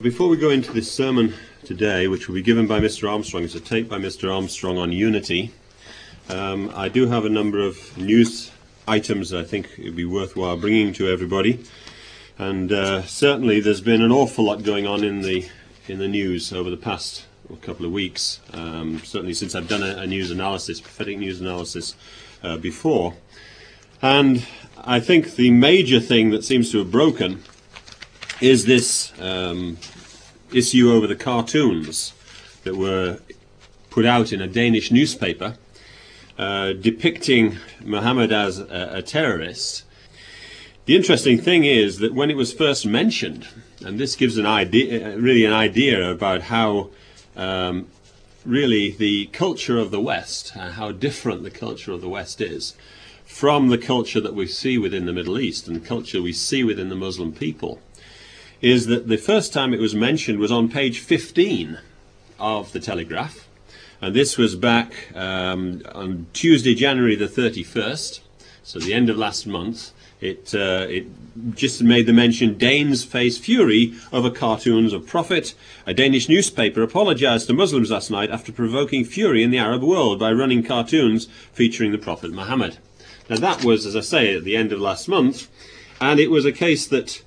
Before we go into this sermon today, which will be given by Mr. Armstrong, it's a tape by Mr. Armstrong on unity, I do have a number of news items I think it would be worthwhile bringing to everybody. And certainly there's been an awful lot going on in the news over the past couple of weeks, certainly since I've done a news analysis, prophetic news analysis before. And I think the major thing that seems to have broken is this issue over the cartoons that were put out in a Danish newspaper depicting Muhammad as a terrorist. The interesting thing is that when it was first mentioned, and this gives an idea about how really the culture of the West, how different the culture of the West is from the culture that we see within the Middle East and the culture we see within the Muslim people, is that the first time it was mentioned was on page 15 of the Telegraph, and this was back on Tuesday, January the 31st, so the end of last month. It just made the mention, Danes face fury over cartoons of Prophet. A Danish newspaper apologized to Muslims last night after provoking fury in the Arab world by running cartoons featuring the Prophet Muhammad. Now that was, as I say, at the end of last month, and it was a case that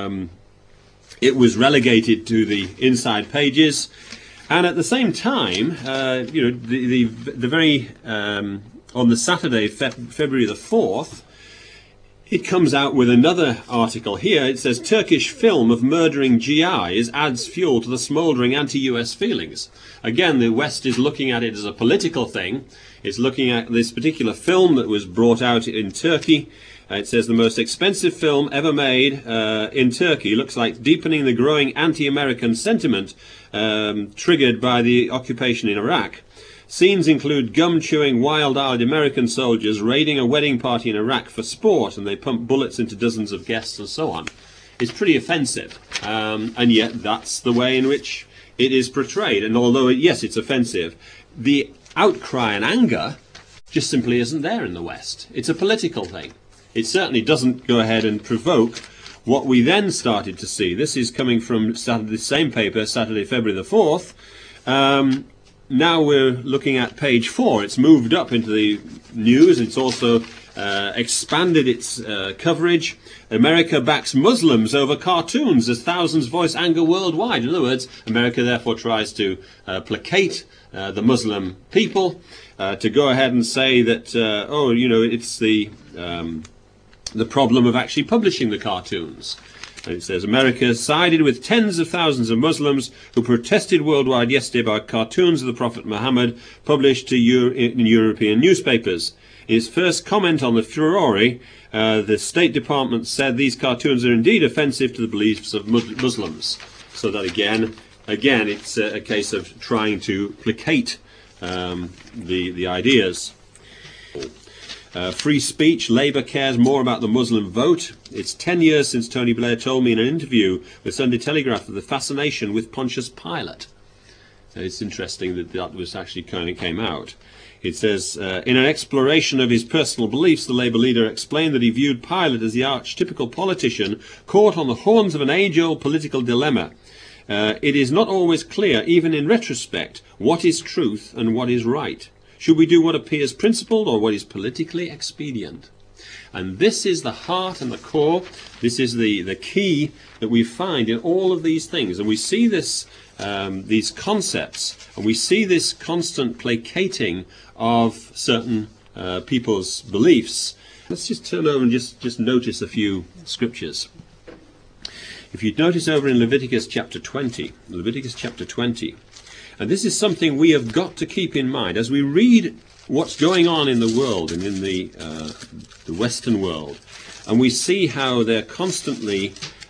it was relegated to the inside pages, and at the same time, the very on the Saturday, February the 4th, it comes out with another article here. It says, Turkish film of murdering GIs adds fuel to the smouldering anti-US feelings. Again, the West is looking at it as a political thing. It's looking at this particular film that was brought out in Turkey. It says the most expensive film ever made in Turkey. Looks like deepening the growing anti-American sentiment triggered by the occupation in Iraq. Scenes include gum-chewing, wild-eyed American soldiers raiding a wedding party in Iraq for sport, and they pump bullets into dozens of guests and so on. It's pretty offensive, and yet that's the way in which it is portrayed. And although, yes, it's offensive, the outcry and anger just simply isn't there in the West. It's a political thing. It certainly doesn't go ahead and provoke what we then started to see. This is coming from the same paper, Saturday, February the 4th. Now we're looking at page 4. It's moved up into the news. It's also expanded its coverage. America backs Muslims over cartoons as thousands voice anger worldwide. In other words, America therefore tries to placate the Muslim people, to go ahead and say that, it's the problem of actually publishing the cartoons. And it says, America sided with tens of thousands of Muslims who protested worldwide yesterday by cartoons of the Prophet Muhammad published in European newspapers. In its first comment on the furore, the State Department said these cartoons are indeed offensive to the beliefs of Muslims. So that again, it's a case of trying to placate the ideas. Free speech. Labour cares more about the Muslim vote. It's 10 years since Tony Blair told me in an interview with Sunday Telegraph of the fascination with Pontius Pilate. It's interesting that was actually kind of came out. It says, in an exploration of his personal beliefs, the Labour leader explained that he viewed Pilate as the archetypical politician caught on the horns of an age-old political dilemma. It is not always clear, even in retrospect, what is truth and what is right. Should we do what appears principled or what is politically expedient? And this is the heart and the core. This is the key that we find in all of these things. And we see this, these concepts, and we see this constant placating of certain people's beliefs. Let's just turn over and just notice a few scriptures. If you notice over in Leviticus chapter 20, and this is something we have got to keep in mind as we read what's going on in the world and in the Western world, and we see how they're constantly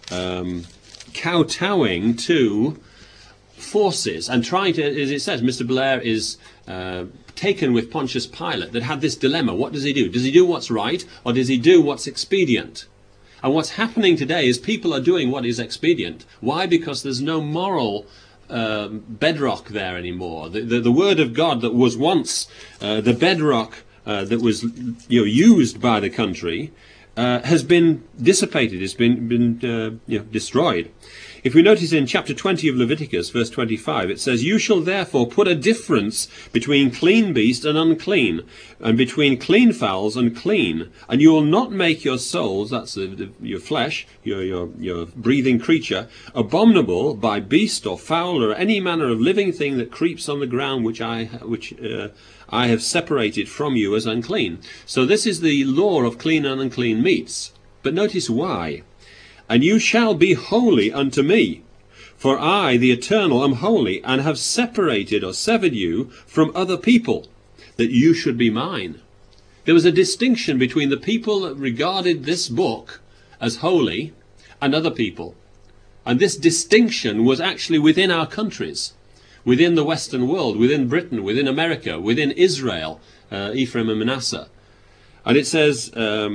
kowtowing to forces and trying to, as it says, Mr. Blair is taken with Pontius Pilate that had this dilemma. What does he do? Does he do what's right, or does he do what's expedient? And what's happening today is people are doing what is expedient. Why? Because there's no moral bedrock there anymore. The Word of God that was once the bedrock that was used by the country has been dissipated, has been destroyed. If we notice in chapter 20 of Leviticus, verse 25, it says, "You shall therefore put a difference between clean beast and unclean, and between clean fowls and clean. And you will not make your souls," that's your flesh, your breathing creature, "abominable by beast or fowl or any manner of living thing that creeps on the ground, which I have separated from you as unclean." So this is the law of clean and unclean meats. But notice why. "And you shall be holy unto me, for I, the Eternal, am holy, and have separated or severed you from other people, that you should be mine." There was a distinction between the people that regarded this book as holy and other people. And this distinction was actually within our countries, within the Western world, within Britain, within America, within Israel, Ephraim and Manasseh. And it says...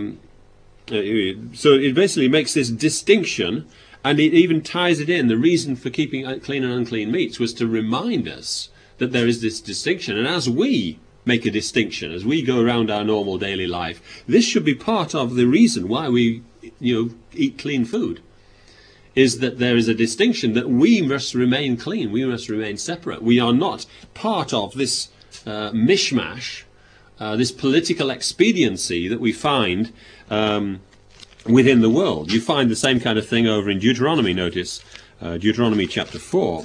so it basically makes this distinction, and it even ties it in. The reason for keeping clean and unclean meats was to remind us that there is this distinction. And as we make a distinction, as we go around our normal daily life, this should be part of the reason why we eat clean food, is that there is a distinction, that we must remain clean, we must remain separate. We are not part of this mishmash, this political expediency that we find within the world. You find the same kind of thing over in Deuteronomy. Notice Deuteronomy chapter 4.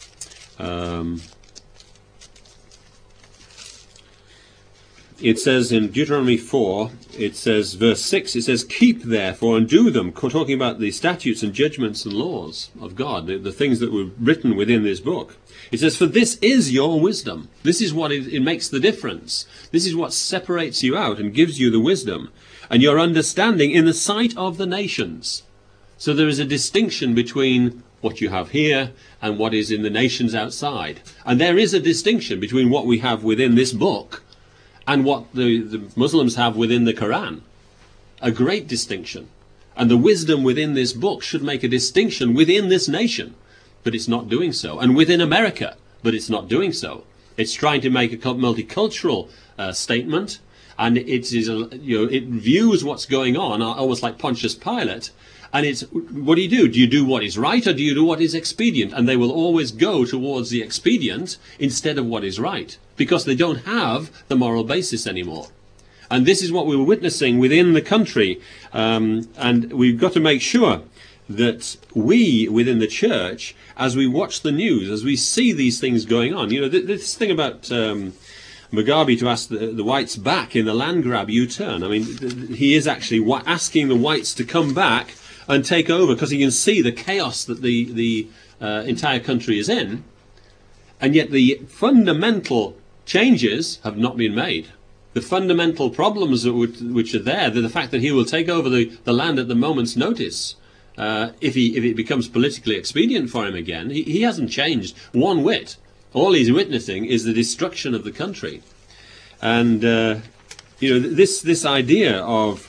It says in Deuteronomy 4, it says, verse 6, it says, "Keep therefore and do them," talking about the statutes and judgments and laws of God, the things that were written within this book. It says, "For this is your wisdom." This is what it makes the difference. This is what separates you out and gives you the wisdom and your understanding in the sight of the nations. So there is a distinction between what you have here and what is in the nations outside. And there is a distinction between what we have within this book and what the Muslims have within the Quran. A great distinction. And the wisdom within this book should make a distinction within this nation, but it's not doing so. And within America, but it's not doing so. It's trying to make a multicultural statement, and it views what's going on almost like Pontius Pilate. And it's, what do? Do you do what is right, or do you do what is expedient? And they will always go towards the expedient instead of what is right, because they don't have the moral basis anymore. And this is what we were witnessing within the country. And we've got to make sure that we, within the church, as we watch the news, as we see these things going on, this thing about Mugabe to ask the whites back in the land grab U-turn. I mean, he is actually asking the whites to come back and take over, because he can see the chaos that the entire country is in. And yet the fundamental changes have not been made. The fundamental problems which are there, the fact that he will take over the land at the moment's notice, if it becomes politically expedient for him again, he hasn't changed one whit. All he's witnessing is the destruction of the country. And this idea of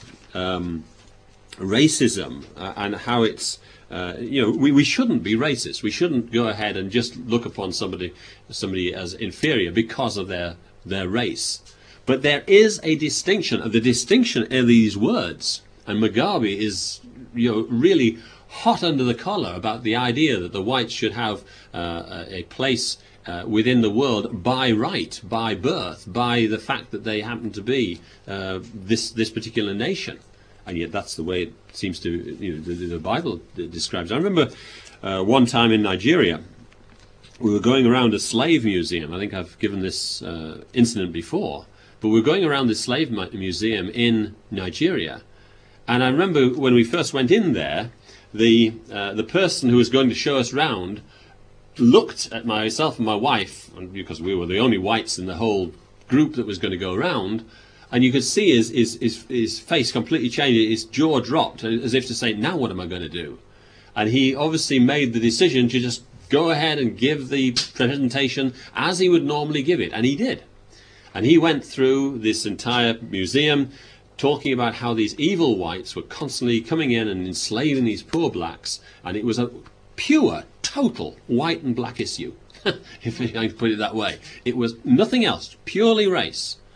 racism and how it's we shouldn't be racist. We shouldn't go ahead and just look upon somebody as inferior because of their race. But there is a distinction, and the distinction are these words. And Mugabe is really hot under the collar about the idea that the whites should have a place within the world by right, by birth, by the fact that they happen to be this particular nation. And yet that's the way it seems to, the Bible describes. I remember one time in Nigeria, we were going around a slave museum. I think I've given this incident before. But we were going around this slave museum in Nigeria. And I remember when we first went in there, the person who was going to show us round looked at myself and my wife, because we were the only whites in the whole group that was going to go around, and you could see his face completely change. His jaw dropped, as if to say, now what am I going to do? And he obviously made the decision to just go ahead and give the presentation as he would normally give it, and he did. And he went through this entire museum talking about how these evil whites were constantly coming in and enslaving these poor blacks, and it was a pure, total white and black issue, if I can put it that way. It was nothing else, purely race.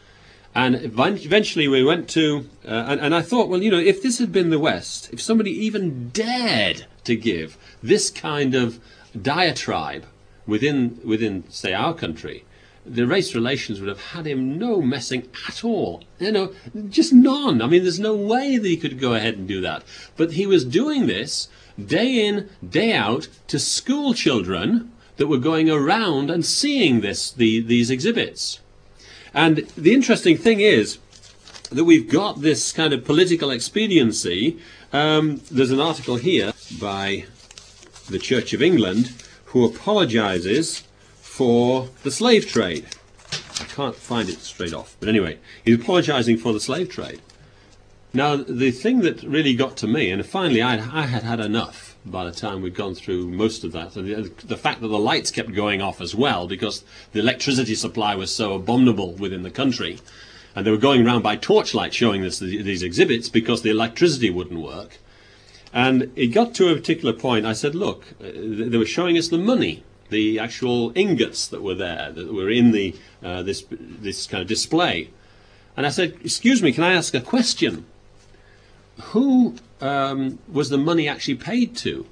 And eventually we went to, and I thought, well, if this had been the West, if somebody even dared to give this kind of diatribe within, say, our country, the race relations would have had him no messing at all. Just none. I mean, there's no way that he could go ahead and do that. But he was doing this day in, day out to school children that were going around and seeing these exhibits. And the interesting thing is that we've got this kind of political expediency. There's an article here by the Church of England who apologises for the slave trade. I can't find it straight off, but anyway, he's apologising for the slave trade. Now, the thing that really got to me, and finally I had had enough by the time we'd gone through most of that, and the fact that the lights kept going off as well because the electricity supply was so abominable within the country, and they were going around by torchlight showing us these exhibits because the electricity wouldn't work. And it got to a particular point. I said, look, they were showing us the money, the actual ingots that were there, that were in the this kind of display. And I said, excuse me, can I ask a question? Who was the money actually paid to?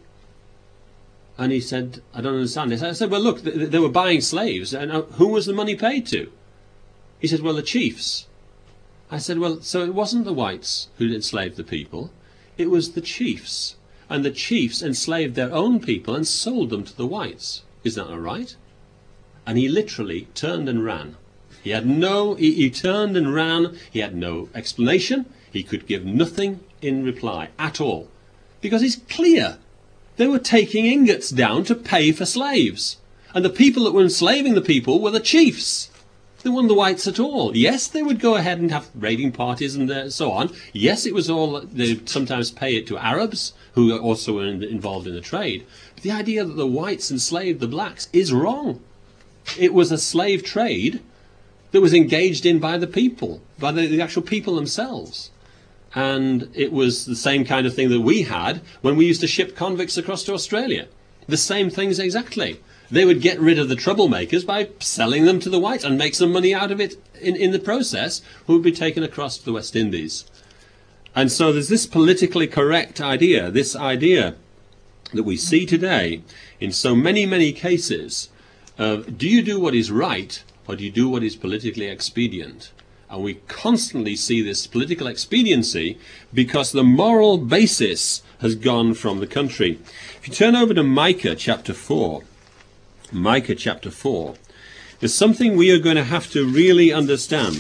And he said, I don't understand this. I said, well, look, they were buying slaves. And who was the money paid to? He said, well, the chiefs. I said, well, so it wasn't the whites who enslaved the people. It was the chiefs. And the chiefs enslaved their own people and sold them to the whites. Is that not right? And he literally turned and ran. He turned and ran. He had no explanation. He could give nothing in reply at all. Because it's clear. They were taking ingots down to pay for slaves. And the people that were enslaving the people were the chiefs. They weren't the whites at all. Yes, they would go ahead and have raiding parties and so on. Yes, it was all, they'd sometimes pay it to Arabs, who also were involved in the trade. But the idea that the whites enslaved the blacks is wrong. It was a slave trade that was engaged in by the people, by the actual people themselves. And it was the same kind of thing that we had when we used to ship convicts across to Australia. The same things exactly. They would get rid of the troublemakers by selling them to the whites and make some money out of it in the process, who would be taken across to the West Indies. And so there's this politically correct idea, this idea that we see today in so many, many cases of, do you do what is right or do you do what is politically expedient? And we constantly see this political expediency because the moral basis has gone from the country. If you turn over to Micah chapter 4, Micah chapter 4, there's something we are going to have to really understand.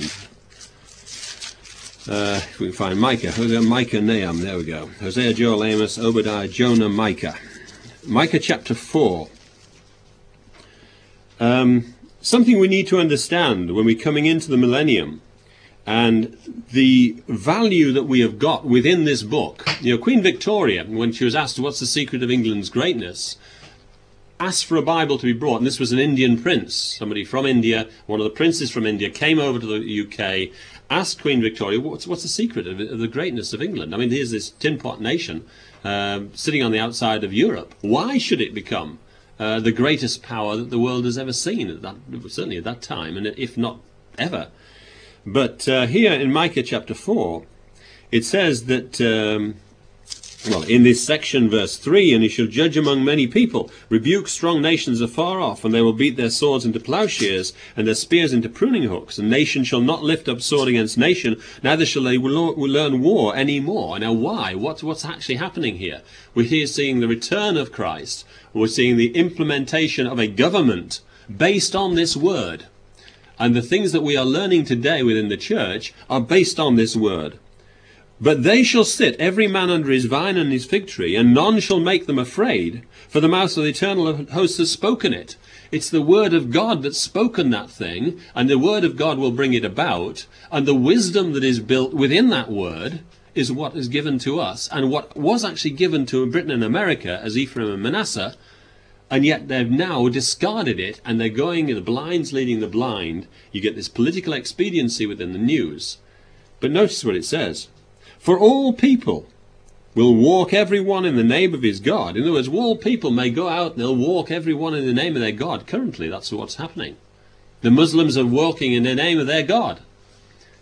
If we can find Micah, Micah, Nahum, there we go. Hosea, Joel, Amos, Obadiah, Jonah, Micah. Micah chapter 4. Something we need to understand when we're coming into the millennium and the value that we have got within this book. Queen Victoria, when she was asked what's the secret of England's greatness, asked for a Bible to be brought, and this was an Indian prince, somebody from India, one of the princes from India, came over to the UK, asked Queen Victoria, what's the secret of the greatness of England? I mean, here's this tin pot nation sitting on the outside of Europe. Why should it become the greatest power that the world has ever seen, certainly at that time, and if not ever? But here in Micah chapter 4, it says that... Well, in this section, verse 3, and he shall judge among many people, rebuke strong nations afar off, and they will beat their swords into plowshares, and their spears into pruning hooks. And nation shall not lift up sword against nation, neither shall they learn war any more. Now, why? What's actually happening here? We're here seeing the return of Christ. We're seeing the implementation of a government based on this word. And the things that we are learning today within the church are based on this word. But they shall sit, every man under his vine and his fig tree, and none shall make them afraid, for the mouth of the eternal host has spoken it. It's the word of God that's spoken that thing, and the word of God will bring it about, and the wisdom that is built within that word is what is given to us, and what was actually given to Britain and America as Ephraim and Manasseh, and yet they've now discarded it, and they're going, the blinds leading the blind. You get this political expediency within the news. But notice what it says. For all people will walk every one in the name of his God. In other words, all people may go out and they'll walk every one in the name of their God. Currently, that's what's happening. The Muslims are walking in the name of their God.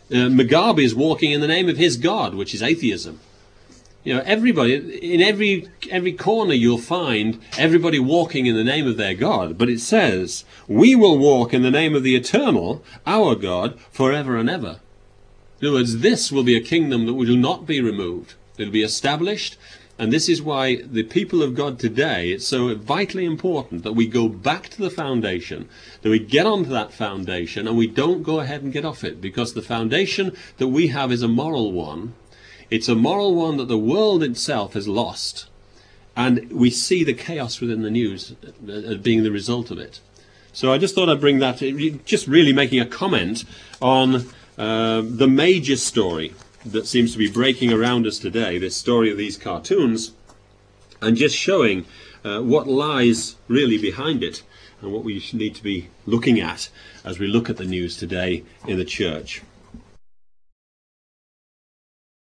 Mugabe is walking in the name of his God, which is atheism. You know, everybody, in every corner you'll find everybody walking in the name of their God. But it says, we will walk in the name of the eternal, our God, forever and ever. In other words, this will be a kingdom that will not be removed. It will be established. And this is why the people of God today, it's so vitally important that we go back to the foundation, that we get onto that foundation, and we don't go ahead and get off it. Because the foundation that we have is a moral one. It's a moral one that the world itself has lost. And we see the chaos within the news being the result of it. So I just thought I'd bring that, just really making a comment on the major story that seems to be breaking around us today, this story of these cartoons, and just showing what lies really behind it and what we need to be looking at as we look at the news today in the church.